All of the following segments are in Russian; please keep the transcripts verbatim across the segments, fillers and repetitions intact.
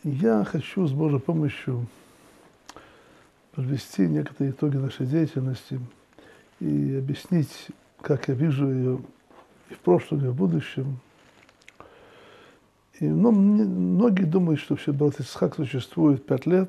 Я хочу с Божьей помощью подвести некоторые итоги нашей деятельности и объяснить, как я вижу ее и в прошлом, и в будущем. И, ну, мне- многие думают, что вообще брат Ицхак существует пять лет,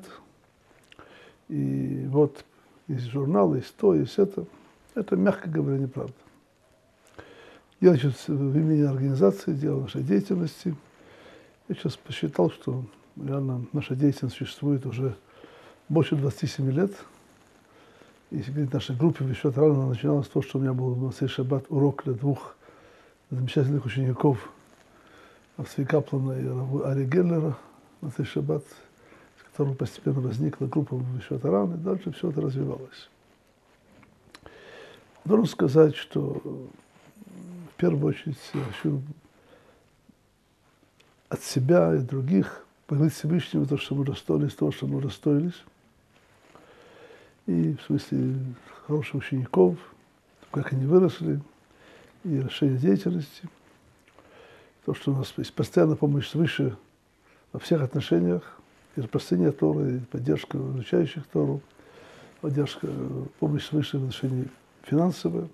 и вот есть журнал, есть то, есть это. Это, мягко говоря, неправда. Я, значит, в имени организации делал нашей деятельности. Я сейчас посчитал, что реально наша деятельность существует уже больше двадцати семи лет. Если говорить о нашей группе, еще рано начиналось то, что у меня был в Моцей Шаббат урок для двух замечательных учеников Авсви Каплана и Ари Геллера, Моцей Шаббат, с которого постепенно возникла группа Вишват Аран, и дальше все это развивалось. Должен сказать, что в первую очередь я хочу от себя и других благодарить Всевышнего то, что мы удостоились, то, что мы удостоились. И в смысле хороших учеников, как они выросли, и расширение деятельности. То, что у нас есть постоянная помощь свыше во всех отношениях, и распространение Торы, и поддержка изучающих Тору, поддержка, помощь свыше в отношении финансовой.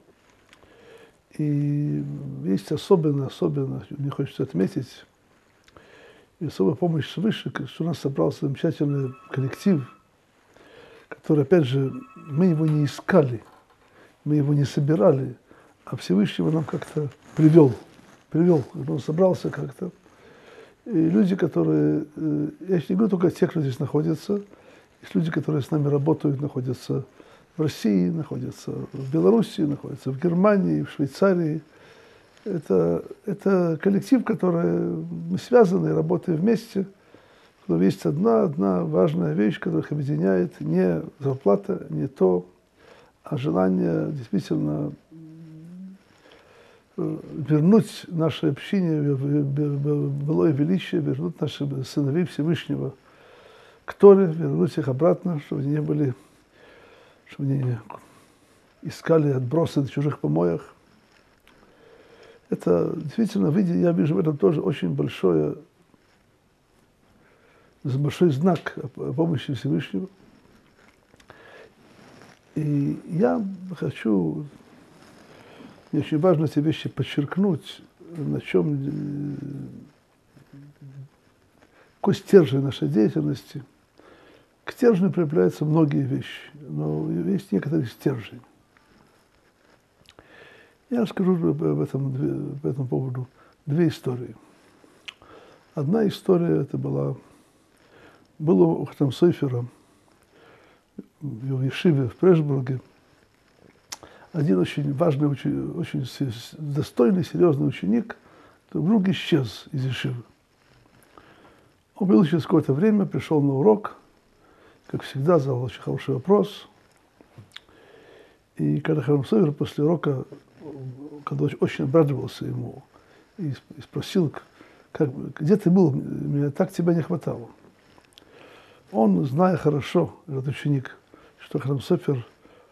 И есть особенно, особенно, мне хочется отметить, и особая помощь свыше, что у нас собрался замечательный коллектив, который, опять же, мы его не искали, мы его не собирали, а Всевышний его нам как-то привел, привел, он собрался как-то. И люди, которые, я не говорю только о тех, кто здесь находится, есть люди, которые с нами работают, находятся в России, находятся в Белоруссии, находятся в Германии, в Швейцарии. Это, это коллектив, который мы связаны, работаем вместе. Но есть одна, одна важная вещь, которая их объединяет, не зарплата, не то, а желание действительно вернуть наше общине былое величие, вернуть наших сыновей Всевышнего к Торе, вернуть их обратно, чтобы они не были, чтобы они искали отбросы на чужих помоях. Это действительно, я вижу в этом тоже очень большое, большой знак помощи Всевышнего. И я хочу, мне очень важно эти вещи подчеркнуть, на чем, какой стержень нашей деятельности. К стержню прилепляются многие вещи, но есть некоторый стержень. Я расскажу об этом, по этому поводу две истории. Одна история, это была, было у Хатам Сойфера в его ешиве в Прешбурге один очень важный, очень, очень достойный, серьезный ученик, вдруг исчез из ешивы. Он был через какое-то время, пришел на урок, как всегда, задал очень хороший вопрос. И когда Хатам Сойфер после урока, когда очень обрадовался ему и спросил, как, где ты был, мне так тебя не хватало. Он, зная хорошо, этот ученик, что Хатам Сойфер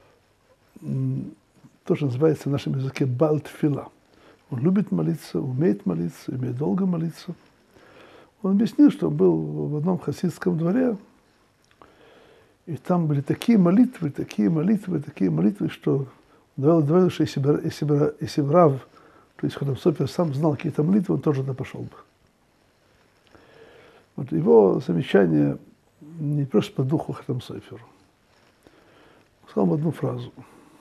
тоже называется в нашем языке баал тфила. Он любит молиться, умеет молиться, умеет долго молиться. Он объяснил, что он был в одном хасидском дворе, и там были такие молитвы, такие молитвы, такие молитвы, что довело, что если бы, если бы, если бы Рав, то есть Хатам Сойфер сам знал какие-то молитвы, он тоже туда пошел бы. Вот его замечание не просто по духу Хатам Сойферу. Сказал одну фразу.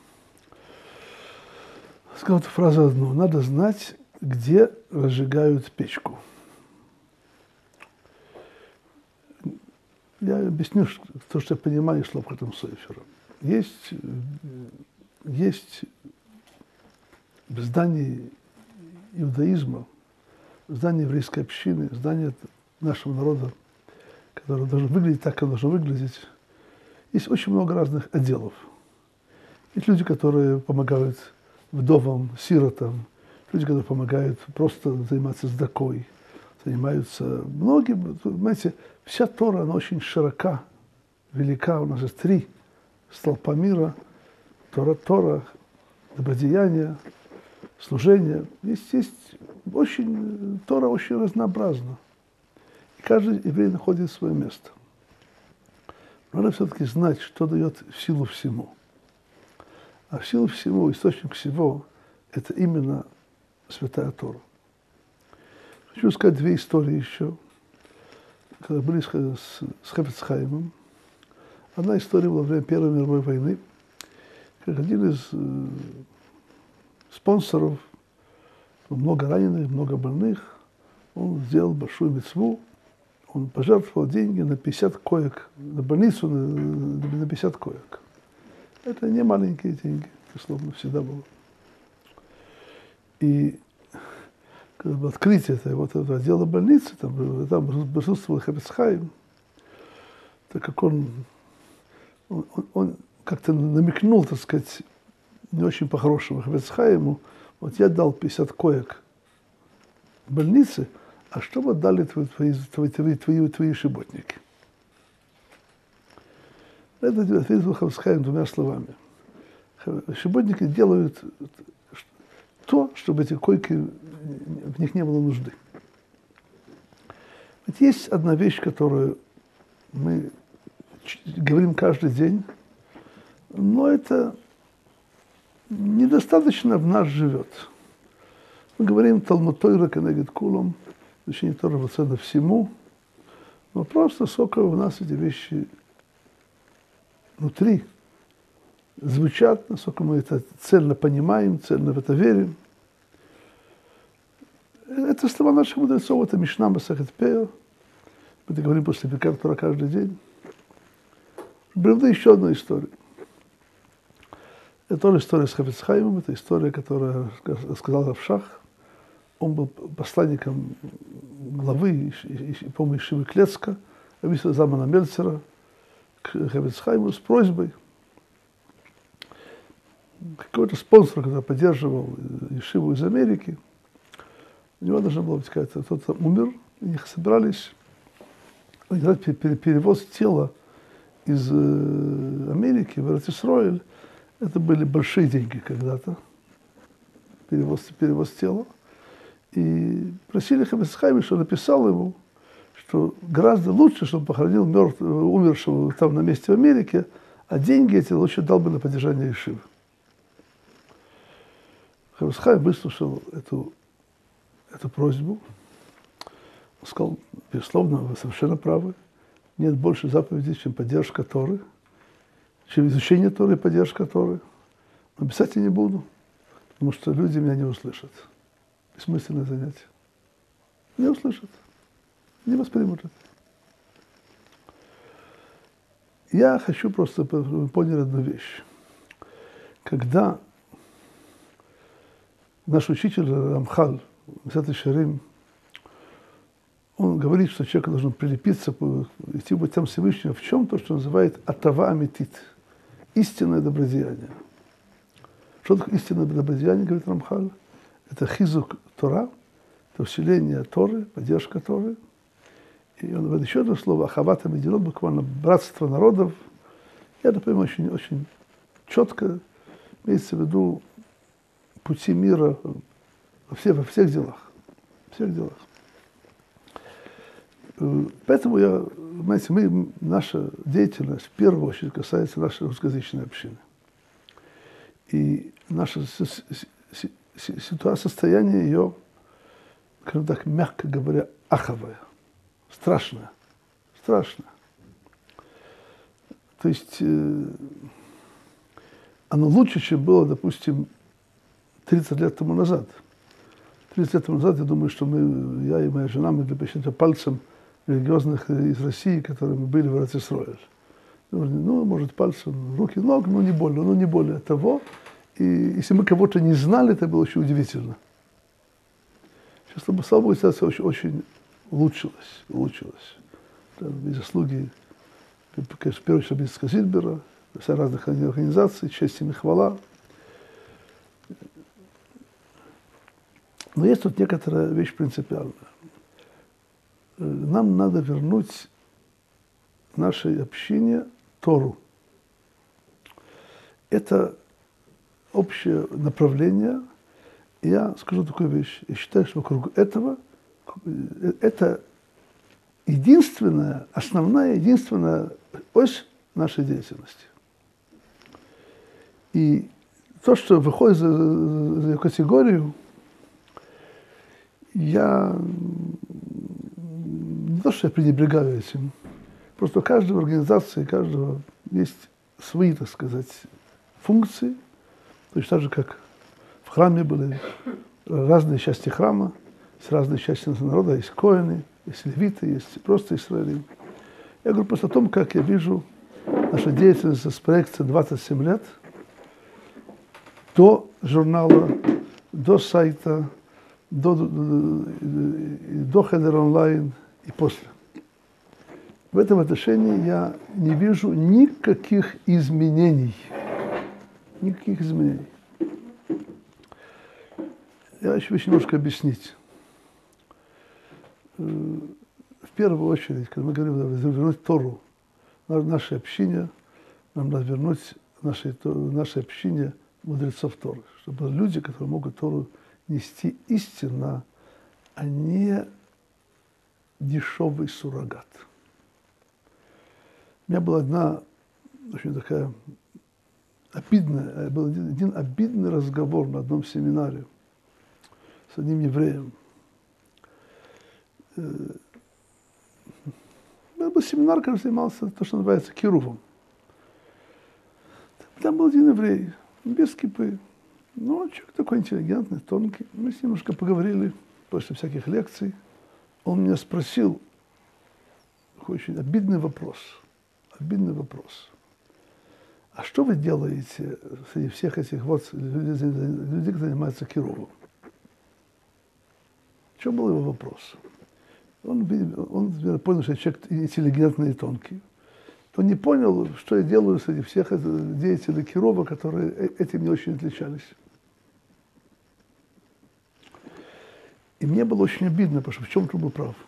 Сказал эту фразу одну. Надо знать, где разжигают печку. Я объясню то, что я понимаю из слов Хатам Сойфера. Есть, есть в здании иудаизма, в здании еврейской общины, в здании нашего народа, которое должно выглядеть так, как оно должно выглядеть, есть очень много разных отделов. Есть люди, которые помогают вдовам, сиротам, люди, которые помогают просто заниматься сдакой, занимаются многие, понимаете, вся Тора, она очень широка, велика. У нас есть три столпа мира: Тора, Тора, добродеяние, служение. Есть, есть очень, Тора очень разнообразна. И каждый еврей находит свое место. Надо все-таки знать, что дает силу всему. А силу всему, источник всего, это именно Святая Тора. Хочу сказать две истории еще, когда были с, с Хафец Хаимом. Одна история была во время Первой мировой войны, как один из э, спонсоров, много раненых, много больных, он сделал большую мицву, он пожертвовал деньги на пятьдесят коек, на больницу на, на пятьдесят коек. Это не маленькие деньги, безусловно, всегда было. И когда было открытие этого, вот этого отдела больницы, там, там присутствовал Хафец Хаим, так как он, он, он, он как-то намекнул, так сказать, не очень по-хорошему Хафец Хаиму, вот я дал пятьдесят коек больнице, а что бы дали твои, твои, твои, твои, твои шиботники? Это ответил Хафец Хаим двумя словами. Шиботники делают то, чтобы эти койки, в них не было нужды. Ведь есть одна вещь, которую мы говорим каждый день, но это недостаточно в нас живет. Мы говорим Талмуд Тойра кенегед кулам, изучение Торы в цену всему, но просто сколько у нас эти вещи внутри звучат, насколько мы это цельно понимаем, цельно в это верим. Это слова наших мудрецов, это Мишна Масехет Пеа. Мы это говорим после Биркат Тора каждый день. Приведу еще одну историю. Это тоже история с Хафец Хаимом, это история, которую рассказал Рав Шах. Он был посланником главы, по-моему, Ешивы Клецка, Рависа Залмана Мельцера, к Хафец Хаиму с просьбой. Какой-то спонсор, который поддерживал Ешиву из Америки, у него должна была быть какая-то, кто-то умер, и их собирались делать перевоз тела из Америки в Эрец-Исроэль. Это были большие деньги когда-то, перевоз, перевоз тела. И просили Хафец Хаима, что написал ему, что гораздо лучше, чтобы похоронил мертвого, умершего там на месте в Америке, а деньги эти лучше дал бы на поддержание Ешивы. Хафец Хаим выслушал эту, эту просьбу. Он сказал, безусловно, вы совершенно правы. Нет больше заповедей, чем поддержка Торы, чем изучение Торы и поддержка Торы. Но писать я не буду, потому что люди меня не услышат. Бессмысленное занятие. Не услышат, не воспримут это. Я хочу просто, чтобы вы поняли одну вещь. Когда наш учитель Рамхаль, Месилат Йешарим, он говорит, что человек должен прилепиться, идти по путям Всевышнего в чем то, что называет атава амитит, истинное добродеяние. Что такое истинное добродеяние, говорит Рамхаль? Это хизук Тора, это усиление Торы, поддержка Торы. И он говорит еще одно слово, ахавата мединот, буквально братство народов. Я это понимаю очень, очень четко, имеется в виду пути мира во, все, во всех делах. Во всех делах. Поэтому я, знаете, мы, наша деятельность в первую очередь касается нашей русскоязычной общины. И наше ситуация, состояние ее, скажем так, мягко говоря, аховое, страшное, страшное. То есть э, оно лучше, чем было, допустим, тридцать лет тому назад. тридцать лет тому назад, я думаю, что мы, я и моя жена, мы посчитать пальцем религиозных из России, которые мы были в Эрец-Исроэль. Ну, может, пальцем, руки, ног, но не более, но не более того. И если мы кого-то не знали, это было очень удивительно. Сейчас, слава Богу, ситуация очень, очень улучшилась, улучшилась. И заслуги, конечно, в первую очередь, Рабинского Зильбера, разных организаций, честь им и хвала. Но есть тут некоторая вещь принципиальная. Нам надо вернуть нашей общине Тору. Это общее направление. Я скажу такую вещь. Я считаю, что вокруг этого это единственная, основная, единственная ось нашей деятельности. И то, что выходит за, за эту категорию, я не то, что я пренебрегаю этим, просто у каждой организации, у каждого есть свои, так сказать, функции, точно так же, как в храме были разные части храма, есть разные части народа, есть коэны, есть левиты, есть просто израилим. Я говорю просто о том, как я вижу нашу деятельность с проекцией двадцать семь лет, до журнала, до сайта, до, до, до Хедер онлайн и после. В этом отношении я не вижу никаких изменений. Никаких изменений. Я еще хочу немножко объяснить. В первую очередь, когда мы говорим, вернуть Тору, наше общине, нам надо вернуть наше, наше общине мудрецов Торы, чтобы люди, которые могут Тору нести истинно, а не дешевый суррогат. У меня была одна очень такая обидная, был один, один обидный разговор на одном семинаре с одним евреем. Это был семинар, который занимался то, что называется кирувом. Там был один еврей, без кипы. Ну, человек такой интеллигентный, тонкий. Мы с ним немножко поговорили после всяких лекций. Он меня спросил очень обидный вопрос. Обидный вопрос. А что вы делаете среди всех этих вот людей, людей которые занимаются кирувом? В чем был его вопрос? Он, он понял, что я человек интеллигентный и тонкий. Он не понял, что я делаю среди всех деятелей Кирова, которые этим не очень отличались. И мне было очень обидно, потому что в чем-то был прав.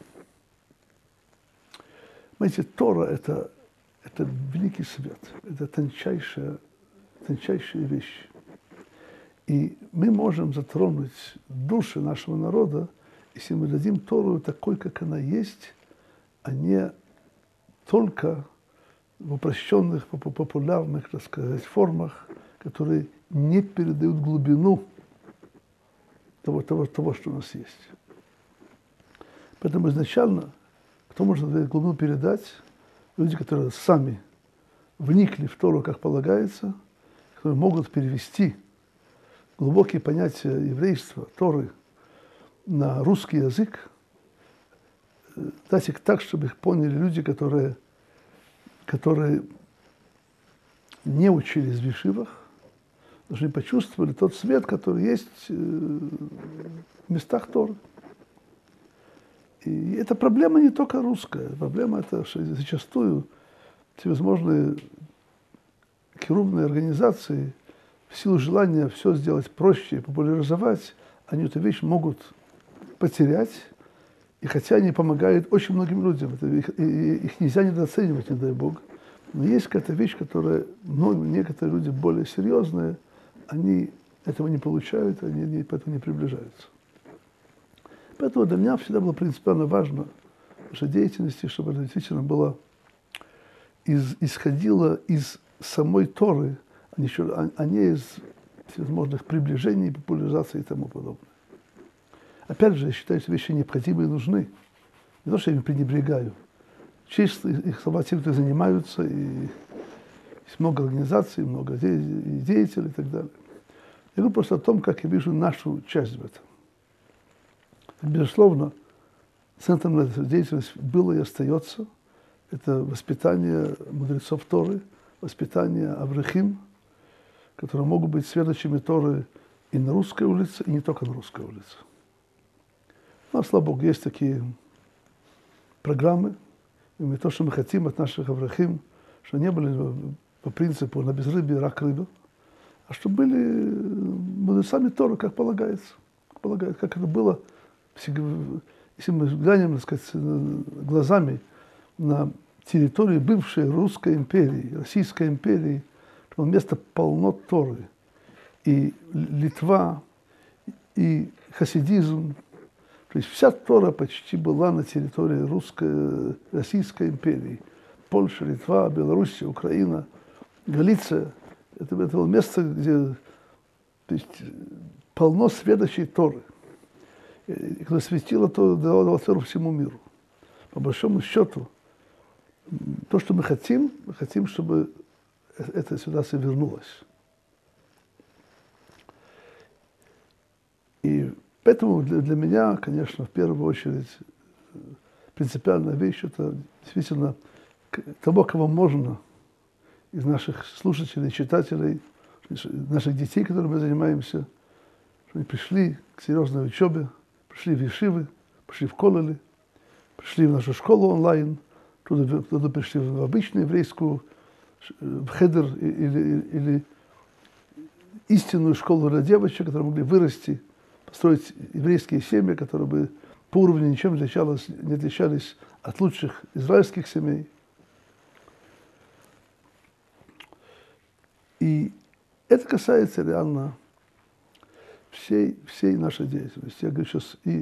Знаете, Тора – это, это великий свет, это тончайшая, тончайшая вещь. И мы можем затронуть души нашего народа, если мы дадим Тору такой, как она есть, а не только в упрощенных, популярных, так сказать, формах, которые не передают глубину того, того, того, что у нас есть. Поэтому изначально, кто может эту глубину передать? Люди, которые сами вникли в Тору, как полагается, которые могут перевести глубокие понятия еврейства, Торы, на русский язык, дать их так, чтобы их поняли люди, которые, которые не учились в ешивах, должны почувствовали тот свет, который есть в местах Торы. И эта проблема не только русская, проблема это, что зачастую всевозможные кирувные организации в силу желания все сделать проще и популяризовать, они эту вещь могут потерять, и хотя они помогают очень многим людям, это, их, их нельзя недооценивать, не дай Бог, но есть какая-то вещь, которая многие, некоторые люди более серьезные, они этого не получают, они не, поэтому не приближаются. Поэтому для меня всегда было принципиально важно в нашей деятельности, чтобы это действительно было, из, исходило из самой Торы, а не, а не из всевозможных приближений, популяризации и тому подобное. Опять же, я считаю, что вещи необходимы и нужны. Не то, что я ими пренебрегаю. Честь их слова те, кто занимаются, и есть много организаций, много деятелей и так далее. Я говорю просто о том, как я вижу нашу часть в этом. Безусловно, центром этой деятельности было и остается это воспитание мудрецов Торы, воспитание аврехим, которые могут быть следующими Торы и на русской улице, и не только на русской улице. Но, слава Богу, есть такие программы, и то, что мы хотим от наших аврахим, что не были по принципу на безрыбье рак рыба, а что были мудрецами Торы, как полагается, как полагается, как это было, если мы глянем, так сказать, глазами на территории бывшей Русской империи, Российской империи, что место полно Торы, и Литва, и хасидизм, То есть вся Тора почти была на территории Русской, Российской империи. Польша, Литва, Белоруссия, Украина, Галиция. Это, это было место, где то есть, полно сведущей Торы. И когда светило, то давало Тору всему миру. По большому счету, то, что мы хотим, мы хотим, чтобы эта ситуация вернулась. И поэтому для, для меня, конечно, в первую очередь, принципиальная вещь – это действительно того, кого можно из наших слушателей, читателей, наших детей, которыми мы занимаемся, что они пришли к серьезной учебе, пришли в ешивы, пришли в колледжи, пришли в нашу школу онлайн, туда, туда пришли в обычную еврейскую, в хедер или, или истинную школу для девочек, которые могли вырасти, построить еврейские семьи, которые бы по уровню ничем не отличались, не отличались от лучших израильских семей. И это касается реально всей, всей нашей деятельности. Я говорю сейчас и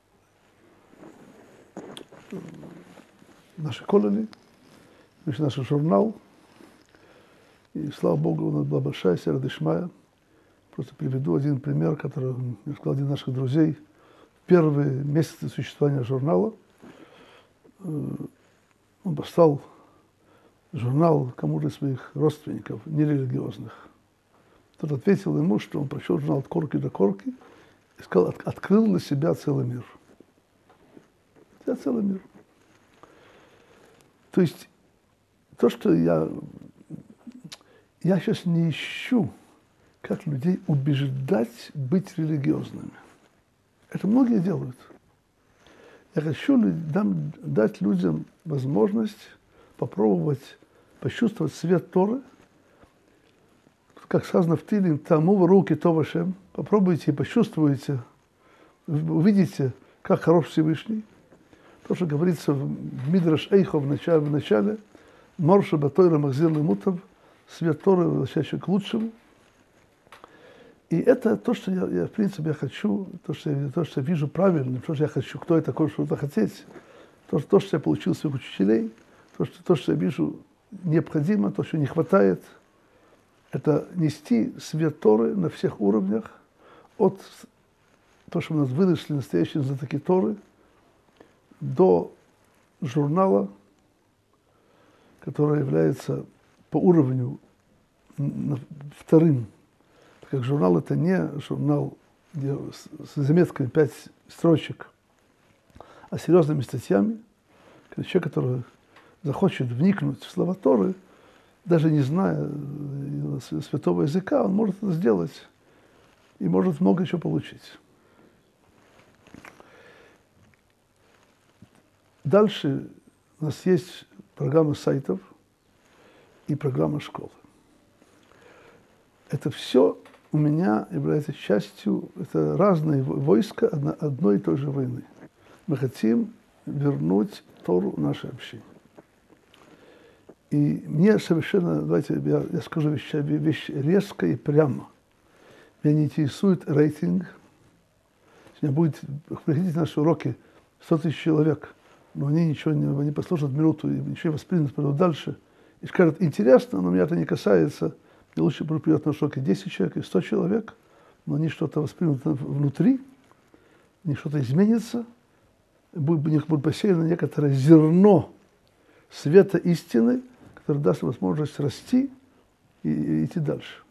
наши колледжи, наш журнал. И, слава Богу, у нас была большая сера дешмая. Просто приведу один пример, который мне сказал один из наших друзей. В первые месяцы существования журнала он послал журнал кому-то из своих родственников, нерелигиозных. Тот ответил ему, что он прочел журнал от корки до корки и сказал, от, открыл для себя целый мир. Для себя целый мир. То есть то, что я... Я сейчас не ищу, как людей убеждать быть религиозными. Это многие делают. Я хочу дам, дать людям возможность попробовать почувствовать свет Торы, как сказано в Тилим, «Таму в руки то вашем». Попробуйте и почувствуйте, увидите, как хорош Всевышний. То, что говорится в Мидраш Эйхо в начале, в начале «Морша батойра махзир лемутов», свет Торы, возвращающий к лучшему. И это то, что я, я в принципе, я хочу, то что я, то, что я вижу правильно, то, что я хочу, кто я такой, что-то хотеть, то, то, что я получил своих учителей, то что, то, что я вижу необходимо, то, что не хватает, это нести свет Торы на всех уровнях, от того, что у нас выросли настоящие знатоки Торы, до журнала, который является по уровню вторым. Как журнал это не журнал, где с заметками пять строчек, а серьезными статьями. Когда человек, который захочет вникнуть в слова Торы, даже не зная святого языка, он может это сделать и может много чего получить. Дальше у нас есть программа сайтов и программа школы. Это все у меня является частью, это разные войска одной и той же войны. Мы хотим вернуть Тору в наше общение. И мне совершенно, давайте я, я скажу вещь, вещь резко и прямо. Меня не интересует рейтинг. Сегодня будет, приходите на наши уроки сто тысяч человек, но они ничего не, они послушают минуту и ничего не воспримут, пойдут дальше. И скажут, интересно, но меня это не касается. И лучше придет на уроки десять человек и сто человек, но они что-то воспримут внутри, не что-то изменится, будет, у них будет посеяно некоторое зерно света истины, которое даст возможность расти и, и идти дальше.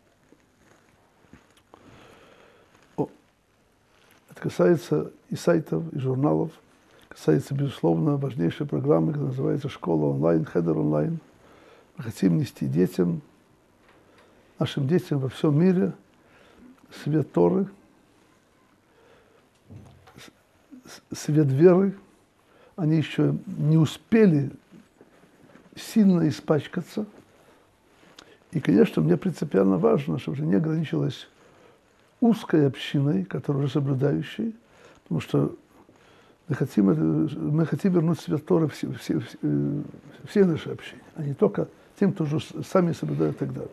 О, это касается и сайтов, и журналов, касается, безусловно, важнейшей программы, которая называется «Школа онлайн», «Хедер онлайн». Мы хотим нести детям, нашим детям во всем мире свет Торы, свет веры. Они еще не успели сильно испачкаться. И, конечно, мне принципиально важно, чтобы это не ограничилось узкой общиной, которая уже соблюдающей, потому что мы хотим, мы хотим вернуть свет Торы все, все, все, все наши общины, а не только тем, кто уже сами соблюдают и так далее.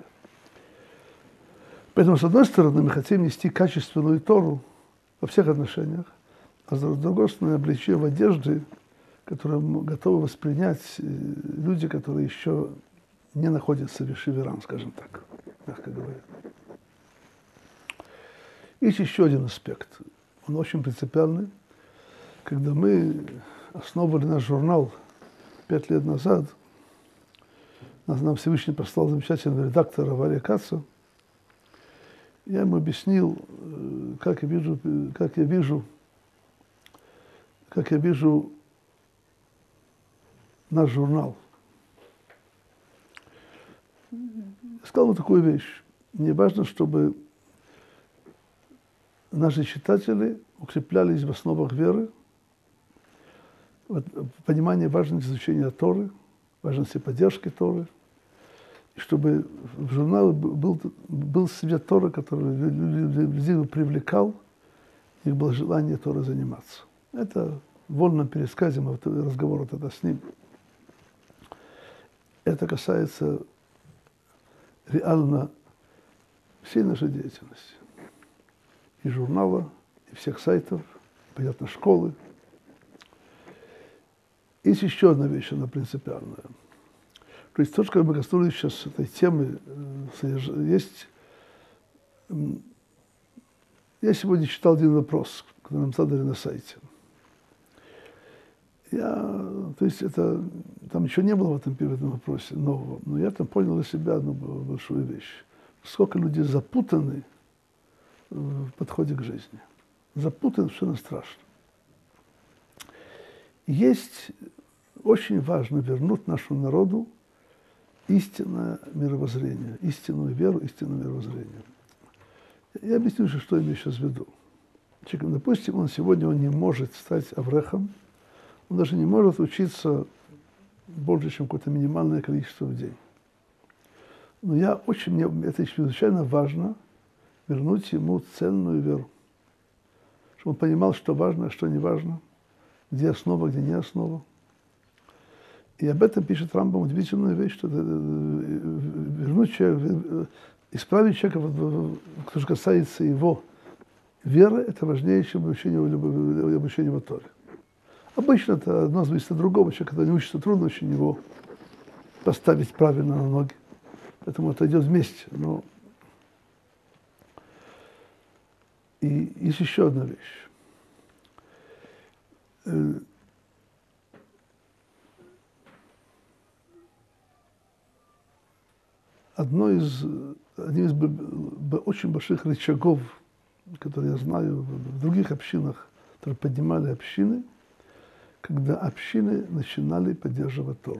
Поэтому, с одной стороны, мы хотим нести качественную Тору во всех отношениях, а с другой стороны обличение в одежде, которую готовы воспринять люди, которые еще не находятся в Ешиве Рам, скажем так, мягко говоря. Есть еще один аспект, он очень принципиальный. Когда мы основывали наш журнал пять лет назад, нам Всевышний послал замечательного редактора Варя Каца. Я ему объяснил, как я вижу, как я вижу, как я вижу наш журнал. Я сказал ему такую вещь. Мне важно, чтобы наши читатели укреплялись в основах веры, в понимании важности изучения Торы, важности поддержки Торы, и чтобы в журнале был, был свет Торы, который людей привлекал, их было желание Торой заниматься. Это в вольном пересказе, разговор тогда с ним. Это касается реально всей нашей деятельности. И журнала, и всех сайтов, понятно, школы. Есть еще одна вещь, она принципиальная. То есть то, что мы коснулись сейчас этой темы, есть... Я сегодня читал один вопрос, который нам задали на сайте. Я, то есть это, там ничего не было в этом первом вопросе нового, но я там понял для себя одну большую вещь. Сколько людей запутаны в подходе к жизни. Запутаны, совершенно страшно. Есть очень важно вернуть нашему народу истинное мировоззрение, истинную веру, истинное мировоззрение. Я объясню, что я сейчас в виду. Человек, допустим, он сегодня он не может стать аврехом, он даже не может учиться больше, чем какое-то минимальное количество в день. Но я очень, мне это чрезвычайно важно вернуть ему цельную веру. Чтобы он понимал, что важно, а что не важно, где основа, где не основа. И об этом пишет Рамбам удивительную вещь, что вернуть человека, исправить человека, что касается его веры, это важнее, чем обучение, обучение в Торе. Обычно это одно зависит от другого. Человек, когда не учится, трудно очень его поставить правильно на ноги. Поэтому это идет вместе. Но... И есть еще одна вещь. Одно из, один из очень больших рычагов, которые я знаю в других общинах, которые поднимали общины, когда общины начинали поддерживать Тору.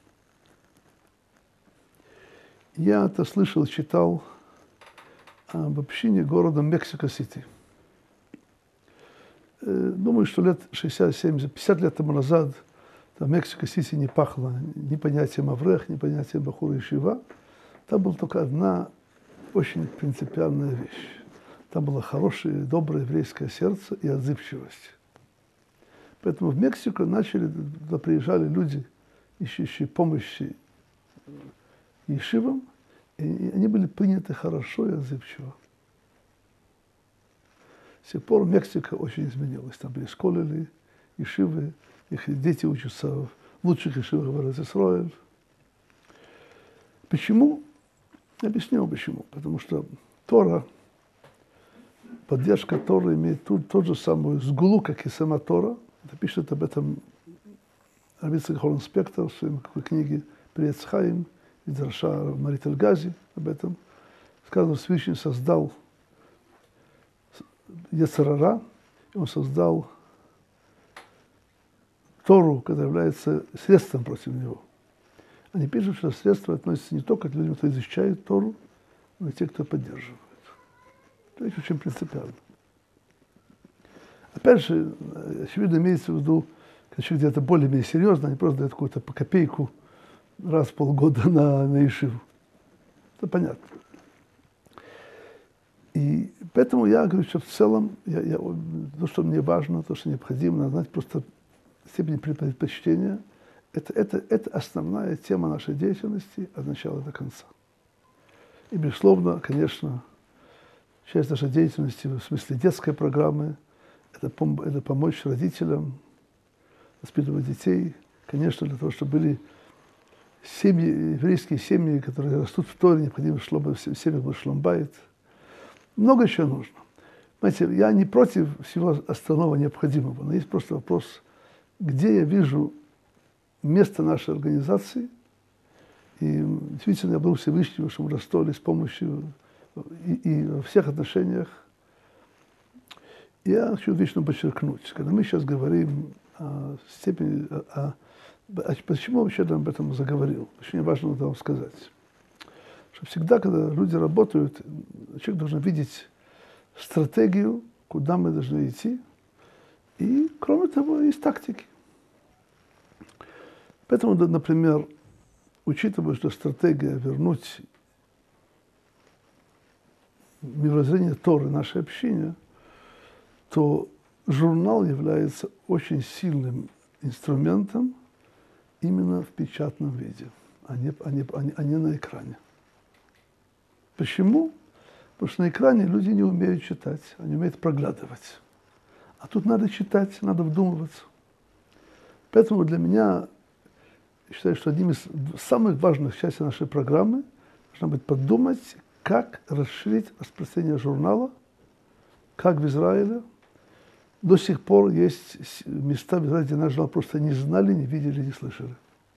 Я это слышал, читал об общине города Мексико-Сити. Думаю, что лет шестьдесят, семьдесят, пятьдесят лет тому назад в Мексико-Сити не пахло ни понятием аврех, ни понятием бахур ешива. Там была только одна очень принципиальная вещь. Там было хорошее, доброе еврейское сердце и отзывчивость. Поэтому в Мексику начали, туда приезжали люди, ищущие помощи ешивам, и они были приняты хорошо и отзывчиво. С тех пор Мексика очень изменилась. Там были школы, ешивы, их дети учатся в лучших ешивах в Эрец-Исроэль. Почему? Я объясню, почему. Потому что Тора, поддержка Торы имеет ту, тот же самую сгулу, как и сама Тора. Это пишет об этом Рав Ицхак Хорн Спектор в своей книге «Приец Хаим», из Раша Марит Эль-Гази об этом. Сказано, Всевышний создал Йецер ара, и он создал Тору, которая является средством против него. Они пишут, что средства относятся не только к людям, кто изучает Тору, но и те, кто поддерживает. Это очень принципиально. Опять же, очевидно, имеется в виду, когда человек где-то более-менее серьезно, они просто дают какую-то копейку раз в полгода на, на ешиву. Это понятно. И поэтому я говорю, что в целом, я, я, то, что мне важно, то, что необходимо, надо знать просто степень предпочтения, это, это, это основная тема нашей деятельности от начала до конца. И, безусловно, конечно, часть нашей деятельности в смысле детской программы, это это, пом- это помочь родителям воспитывать детей. Конечно, для того, чтобы были семьи, еврейские семьи, которые растут в Торе, необходимо, чтобы в семьях был шломбайт. Много еще нужно. Знаете, я не против всего остального необходимого, но есть просто вопрос, где я вижу место нашей организации. И действительно, я был Всевышнего, чтобы мы растали с помощью и, и во всех отношениях. Я хочу вечно подчеркнуть, когда мы сейчас говорим о степени, о, о, а почему я вообще об этом заговорил, очень важно это вам сказать. Что всегда, когда люди работают, человек должен видеть стратегию, куда мы должны идти, и, кроме того, есть тактики. Поэтому, например, учитывая, что стратегия вернуть мировоззрение Торы нашей общине, то журнал является очень сильным инструментом именно в печатном виде, а не, а не, а не, а не на экране. Почему? Потому что на экране люди не умеют читать, они умеют проглядывать. А тут надо читать, надо вдумываться. Поэтому для меня, я считаю, что одним из самых важных частей нашей программы должно быть подумать, как расширить распространение журнала, как в Израиле. До сих пор есть места в Израиле, где наш журнал просто не знали, не видели, не слышали.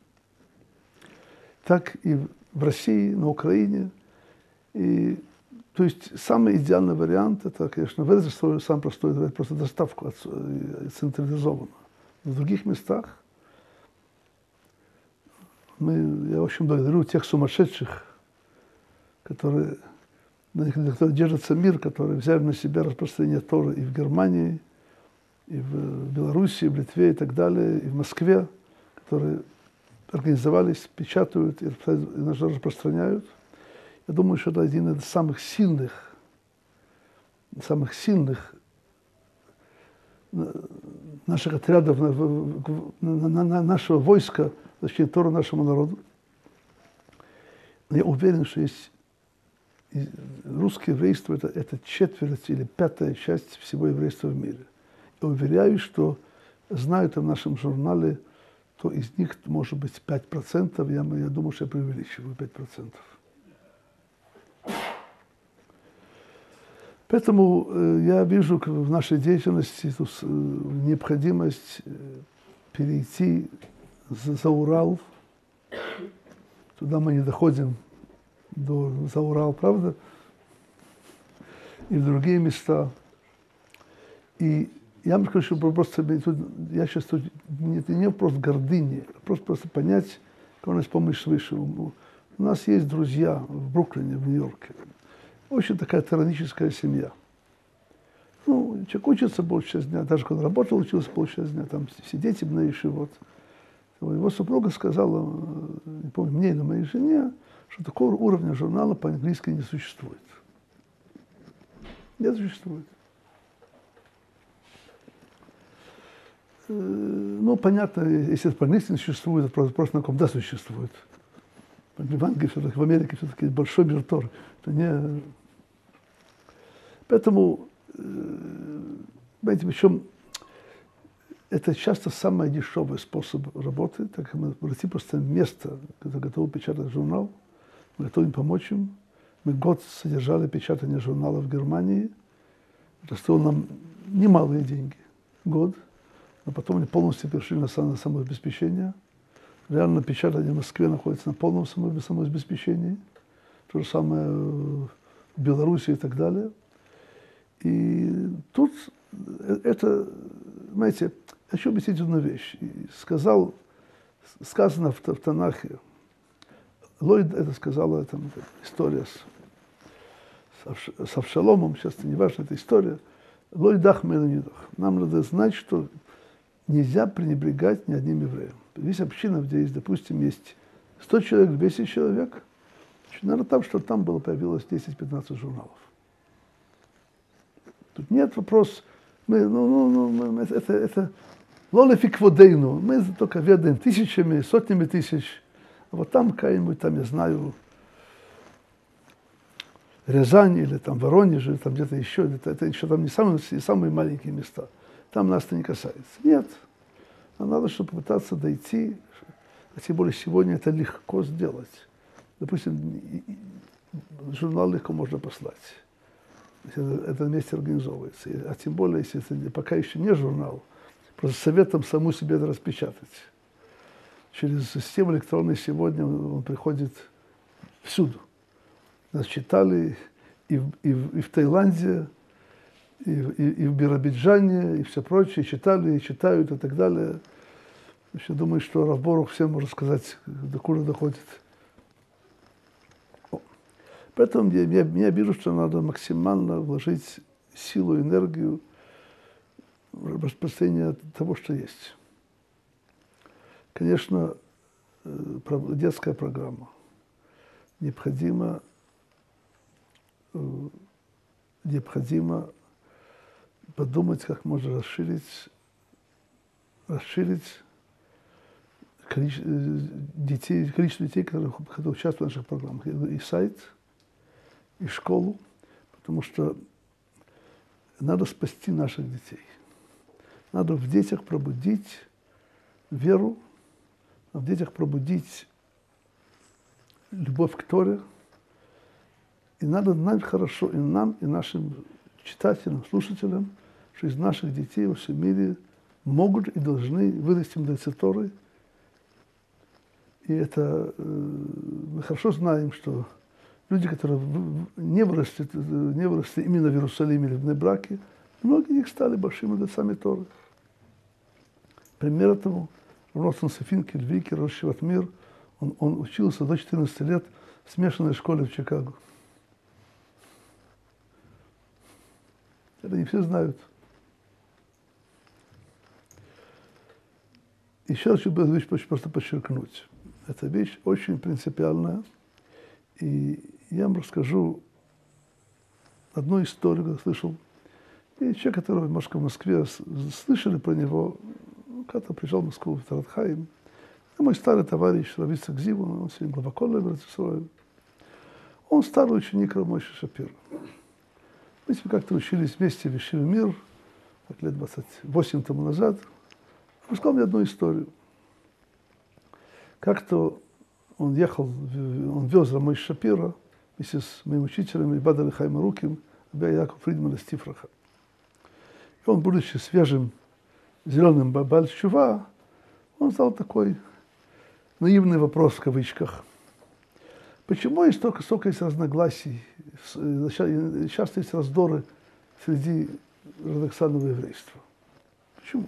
Так и в России, на Украине. И, то есть самый идеальный вариант, это, конечно, в Израиле самый простой, это просто доставку централизованно. В других местах мы, я очень благодарю тех сумасшедших, которые, на которые держится мир, которые взяли на себя распространение Торы и в Германии, и в Белоруссии, в Литве и так далее, и в Москве, которые организовались, печатают и распространяют. Я думаю, что это один из самых сильных, самых сильных наших отрядов, нашего войска, защиты Торы нашему народу. Но я уверен, что есть русское еврейство, это, это четверть или пятая часть всего еврейства в мире. Я уверяю, что знают в нашем журнале, то из них может быть пять процентов, я, я думаю, что я преувеличиваю пять процентов. Поэтому э, я вижу в нашей деятельности ту, э, необходимость э, перейти за, за Урал. Туда мы не доходим, до, за Урал, правда? И в другие места. И я вам скажу, что просто, тут, я сейчас тут, не, не вопрос гордыни, а просто, просто понять, как у нас помощь свыше. У нас есть друзья в Бруклине, в Нью-Йорке. Очень такая тираническая семья. Ну, человек учится больше часть дня, даже когда работал, учился больше часть дня, там все дети на вот. Его супруга сказала, не помню, мне или моей жене, что такого уровня журнала по-английски не существует. Не существует. Ну, понятно, если это по-английски не существует, это просто на ком да существует. В Англии все-таки, в Америке все-таки большой мир Торы. Это не... Поэтому, знаете, причем это часто самый дешевый способ работы, так как мы найти просто место, где готовы печатать журнал, мы готовы помочь им. Мы год содержали печатание журнала в Германии. Это стоило нам немалые деньги. Год. Но потом они полностью перешли на самообеспечение. Реально печатание в Москве находится на полном самообеспечении. То же самое в Беларуси и так далее. И тут это, знаете, хочу объяснить одну вещь. Сказал, сказано в, в Танахе, Лойд это сказала, это, история с, с Авшаломом, сейчас это не важно, это история. Лойдах меланидах. Нам надо знать, что нельзя пренебрегать ни одним евреем. Есть община, где есть, допустим, есть сто человек, двести человек. Наверное, там, что там было, появилось десять-пятнадцать журналов. Тут нет вопроса, мы, ну, ну, ну, это, это лолефикводейну, мы только ведаем тысячами, сотнями тысяч, а вот там какая-нибудь, там, я знаю, Рязань или там Воронеж, или там где-то еще, это, это еще там не самые, не самые маленькие места. Там нас это не касается. Нет. А надо, чтобы попытаться дойти, а тем более сегодня это легко сделать. Допустим, журнал легко можно послать. Это, это вместе организовывается. А тем более, если это пока еще не журнал, просто советом саму себе это распечатать. Через систему электронной сегодня он, он приходит всюду. Нас читали и в, и в, и в Таиланде, и, и, и в Биробиджане, и все прочее. Читали, и читают, и так далее. Я думаю, что Рав Борух всем может сказать, докуда доходит. О. Поэтому я, я, я вижу, что надо максимально вложить силу, энергию в распространение того, что есть. Конечно, детская программа. Необходимо, необходимо подумать, как можно расширить, расширить количество детей, количество детей, которые, которые участвуют в наших программах. И сайт, и школу, потому что надо спасти наших детей. Надо в детях пробудить веру, в детях пробудить любовь к Торе. И надо знать хорошо и нам, и нашим читателям, слушателям, что из наших детей во всем мире могут и должны вырасти мудрецы Торы. И это мы хорошо знаем, что люди, которые не выросли, не выросли именно в Иерусалиме или в Небраке, многие из них стали большими мудрецами Торы. Пример этому Ронсон Сефинкель, Викер, Рошиват Мир, он, он учился до четырнадцати лет в смешанной школе в Чикаго. Это не все знают. Еще хочу эту вещь просто подчеркнуть. Эта вещь очень принципиальная. И я вам расскажу одну историю, которую слышал. И человек, который, может, в Москве слышали про него, когда-то приезжал в Москву, в Таратхаим. Мой старый товарищ, Рав Ицхак Зивун, он сегодня глубоко любит Израиль. Он старый ученик Рав Мойше Шапира. Мы с ним как-то учились вместе в Ешиве Мир, так лет двадцать восемь тому назад. Он рассказал мне одну историю. Как-то он ехал, он вез Рав Мойше Шапира вместе с моим учителем Ибад Хаим Аруким, Яков Фридман из Тифраха. И он, будучи свежим зеленым Бааль Тшува, он задал такой наивный вопрос в кавычках. Почему есть столько, столько есть разногласий, часто есть раздоры среди ортодоксального еврейства? Почему?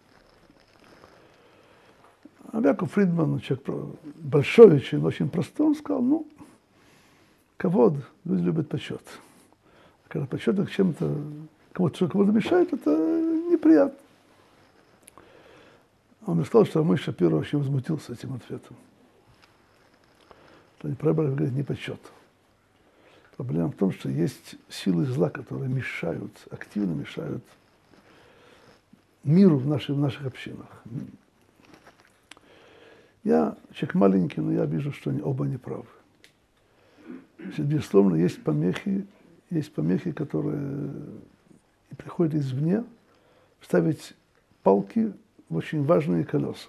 А Яков Фридман, человек большой, очень, очень простой, он сказал, ну, кавод, люди любят почет. А когда почет к чем-то, кому-то кого-то мешает, это неприятно. Он мне сказал, что мой Шапира очень возмутился этим ответом. Что проблема, говорит, не почет. Проблема в том, что есть силы зла, которые мешают, активно мешают миру в наших, в наших общинах. Я человек маленький, но я вижу, что они оба не правы. Безусловно, есть помехи, есть помехи, которые приходят извне, ставить палки в очень важные колеса.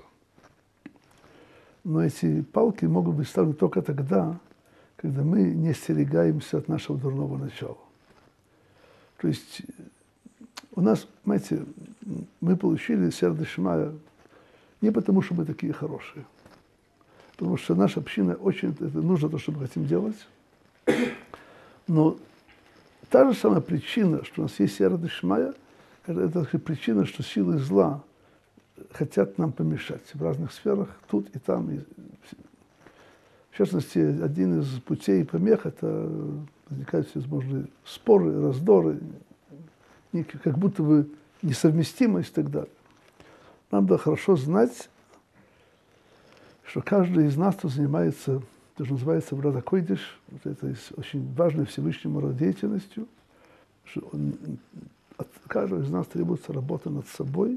Но эти палки могут быть ставлены только тогда, когда мы не остерегаемся от нашего дурного начала. То есть у нас, понимаете, мы получили Сиата Дешмая не потому, что мы такие хорошие, потому что наша община очень, это нужно то, что мы хотим делать. Но та же самая причина, что у нас есть Сиата Дешмая, это, это причина, что силы зла хотят нам помешать в разных сферах, тут и там. И, в частности, один из путей помех – это возникают всевозможные споры, раздоры, как будто бы несовместимость и так далее. Нам надо хорошо знать, что каждый из нас, кто занимается, то, что называется Авода Койдеш, вот это очень важной Всевышнему рододеятельностью, что он, от каждого из нас требуется работа над собой,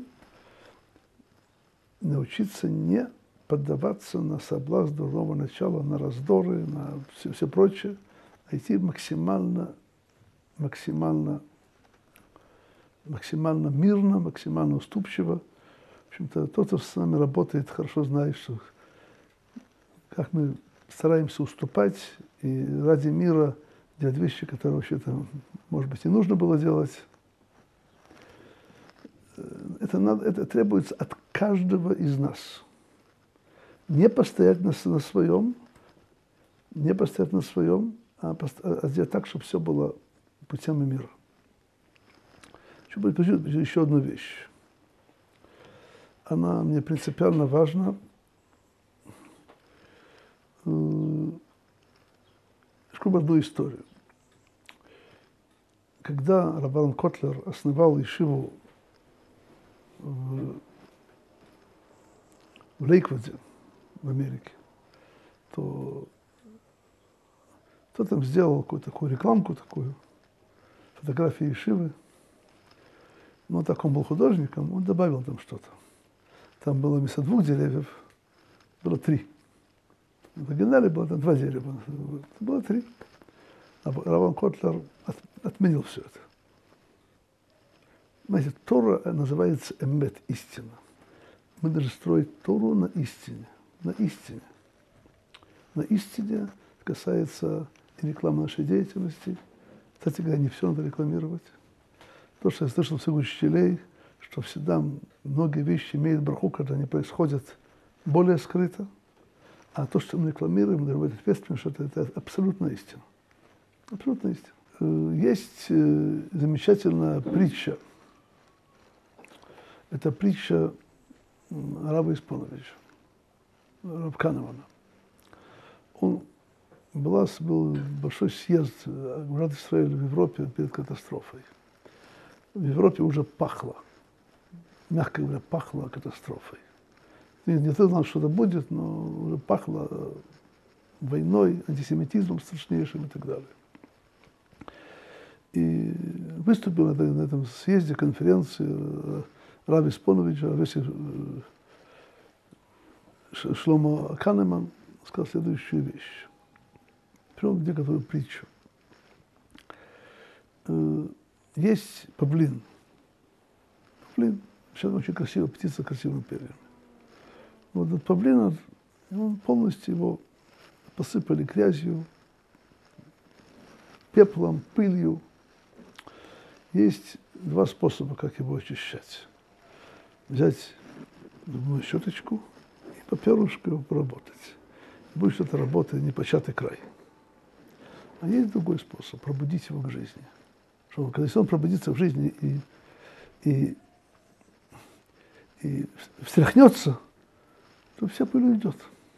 научиться не поддаваться на соблазн дурного начала, на раздоры, на все, все прочее, а идти максимально, максимально, максимально мирно, максимально уступчиво. В общем-то, тот, кто с нами работает, хорошо знает, что как мы стараемся уступать и ради мира делать вещи, которые вообще-то, может быть, и нужно было делать. Это, надо, это требуется от каждого из нас. Не постоять на, на своем, не постоять на своем, а, а сделать так, чтобы все было путем мира. Хочу еще одну вещь. Она мне принципиально важна. Скажу одну историю. Когда Рабан Котлер основал ешиву в, в Лейквуде, в Америке, то кто там сделал какую-то такую рекламку, такую, фотографии ешивы. Ну, так он был художником, он добавил там что-то. Там было вместо двух деревьев, было три. В оригинале было там два дерева, было три. А Рабан Котлер от, отменил все это. Знаете, Тора называется эмет, истина. Мы должны строить Тору на истине. На истине. На истине касается и рекламы нашей деятельности. Кстати говоря, не все надо рекламировать. То, что я слышал всех учителей, что всегда многие вещи имеют браху, когда они происходят более скрыто. А то, что мы рекламируем, мы должны быть ответственны, что это, это абсолютная истина. Абсолютная истина. Есть замечательная притча. Это притча Рава Испоновича, Рав Канемана. Он была, был большой съезд Гурат Исраэля в Европе перед катастрофой. В Европе уже пахло, мягко говоря, пахло катастрофой. Не кто знал, что это будет, но уже пахло войной, антисемитизмом страшнейшим и так далее. И выступил на этом съезде, конференции Рав Испонович, Шломо Канеман, сказал следующую вещь. Привел некоторую притчу. Есть павлин. Павлин, сейчас очень красивая птица с красивыми перьями. Вот этот павлин, он полностью его посыпали грязью, пеплом, пылью. Есть два способа, как его очищать. Взять зубную щеточку и по перышку его поработать. Будет что-то работать, непочатый край. А есть другой способ – пробудить его к жизни. Что, когда если он пробудится в жизни и, и, и встряхнется, то вся пыль уйдет.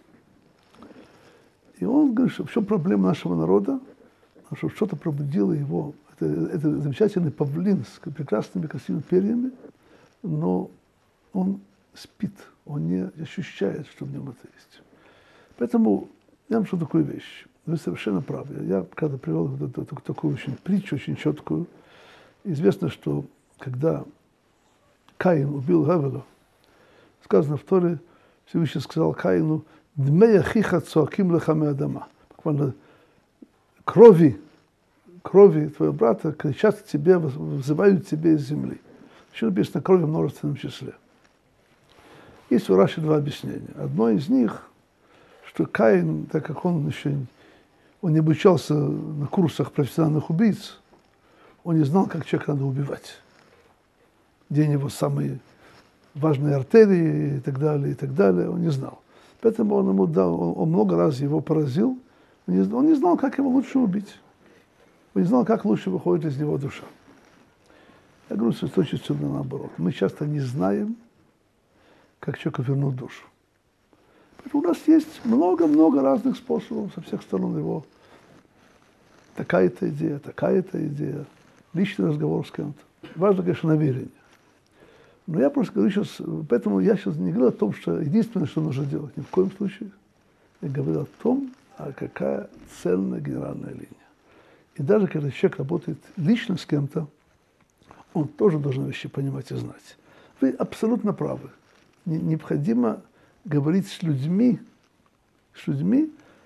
И он говорит, что в чем проблема нашего народа, что что-то пробудило его. Это, это замечательный павлин с прекрасными красивыми перьями, но он спит, он не ощущает, что в нем это есть. Поэтому я вам скажу такую вещь. Вы совершенно правы. Я когда привел такую очень притчу, очень четкую, известно, что когда Каин убил Гавеля, сказано в Торе, Всевышний сказал Каину: «Дмея хиха цоаким леха меадама». Буквально крови, крови твоего брата кричат тебе, вызывают тебе из земли. Еще написано крови в множественном числе. Есть у Раши два объяснения. Одно из них, что Каин, так как он еще он не обучался на курсах профессиональных убийц, он не знал, как человека надо убивать. Где у него самые важные артерии и так далее, и так далее, он не знал. Поэтому он ему дал, он, он много раз его поразил, он не, он не знал, как его лучше убить. Он не знал, как лучше выходит из него душа. Я говорю, что точно сюда наоборот. Мы часто не знаем, как человеку вернуть душу. Поэтому у нас есть много-много разных способов со всех сторон его. Такая-то идея, такая-то идея. Личный разговор с кем-то. Важно, конечно, намерение. Но я просто говорю сейчас, поэтому я сейчас не говорю о том, что единственное, что нужно делать. Ни в коем случае. Я говорю о том, а какая цельная генеральная линия. И даже когда человек работает лично с кем-то, он тоже должен вещи понимать и знать. Вы абсолютно правы. Необходимо говорить с людьми, с людьми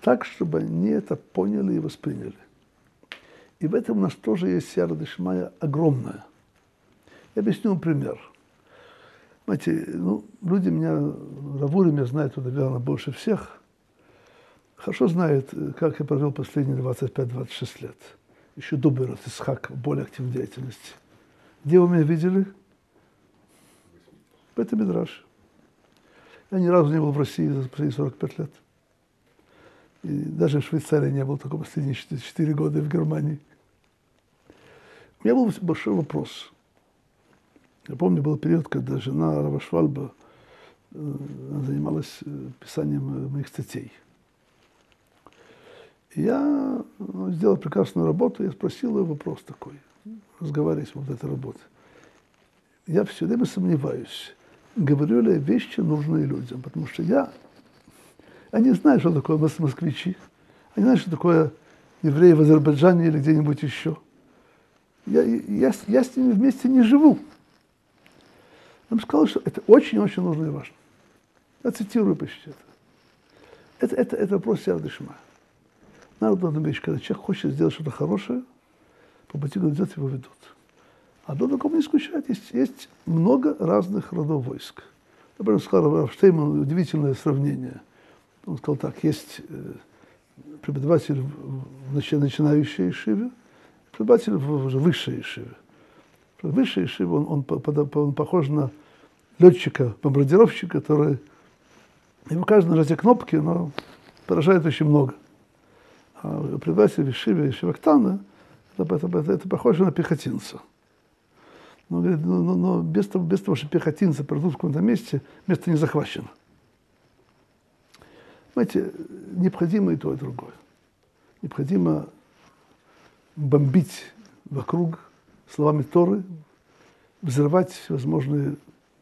так, чтобы они это поняли и восприняли. И в этом у нас тоже есть сияра дешмая огромная. Я объясню вам пример. Знаете, ну, люди меня, раввури меня знают, наверное, больше всех. Хорошо знают, как я провел последние двадцать пять - двадцать шесть лет. Еще до Берот Ицхак, в более активной деятельности. Где вы меня видели? В этом Мидраш. Я ни разу не был в России за последние сорок пять лет. И даже в Швейцарии не был, только последние четыре года, и в Германии. У меня был большой вопрос. Я помню, был период, когда жена Рава Швальба занималась писанием моих статей. И я сделал прекрасную работу, я спросил ее вопрос такой, разговаривая с вот этой работой. Я все время сомневаюсь, говорю ли я вещи, нужные людям, потому что я, они знают, что такое москвичи, они знают, что такое евреи в Азербайджане или где-нибудь еще. Я, я, я с ними вместе не живу. Я им сказал, что это очень-очень нужно и важно. Я цитирую почти это. Это, это, это вопрос сияра дешмая. Надо одну вещь, когда человек хочет сделать что-то хорошее, по пути, куда идет, его ведут. А до такого не исключает. Есть, есть много разных родов войск. Например, сказал Рав Штейман удивительное сравнение. Он сказал так, есть э, преподаватель в начинающей ешиве, преподаватель в уже высшей ешиве. Высшая ешива, он, он, он похож на летчика-бомбардировщика, который его каждый нажатие кнопки, но поражает очень много. А преподаватель в ешиве, ешива Ктана, это, это, это, это похоже на пехотинца. Но, но, но, но без, того, без того, что пехотинцы придут в каком-то месте, место не захвачено. Понимаете, необходимо и то, и другое. Необходимо бомбить вокруг словами Торы, взрывать всевозможные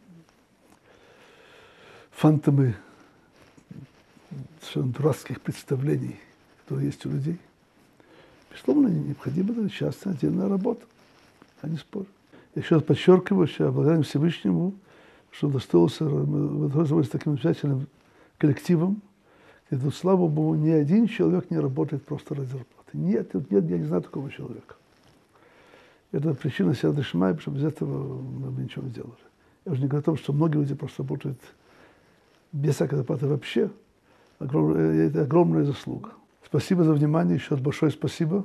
фантомы совершенно дурацких представлений, которые есть у людей. Безусловно, необходима это частная отдельная работа. Я не спорю. Я еще раз подчеркиваю, что я благодарен Всевышнему, что удостоился с таким замечательным коллективом. И тут, слава Богу, ни один человек не работает просто ради зарплаты. Нет, нет, я не знаю такого человека. Это причина сияра дешмая, чтобы без этого мы бы ничего не делали. Я уже не говорю о том, что многие люди просто работают без всякой зарплаты вообще. Это огромная заслуга. Спасибо за внимание, еще раз большое спасибо.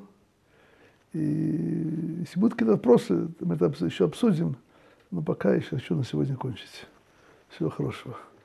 И если будут какие-то вопросы, мы это еще обсудим, но пока я еще хочу на сегодня кончить. Всего хорошего.